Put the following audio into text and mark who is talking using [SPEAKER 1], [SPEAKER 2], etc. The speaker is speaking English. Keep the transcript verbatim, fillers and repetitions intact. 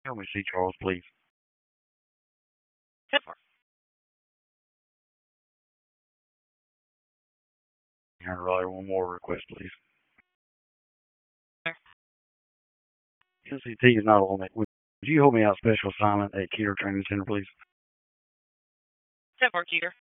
[SPEAKER 1] Help me see Charles, please.
[SPEAKER 2] ten four.
[SPEAKER 1] Aaron Riley, one more request, please. N C T is not on it. Would you hold me out special assignment at Keeter Training Center, please?
[SPEAKER 2] ten four, Keeter.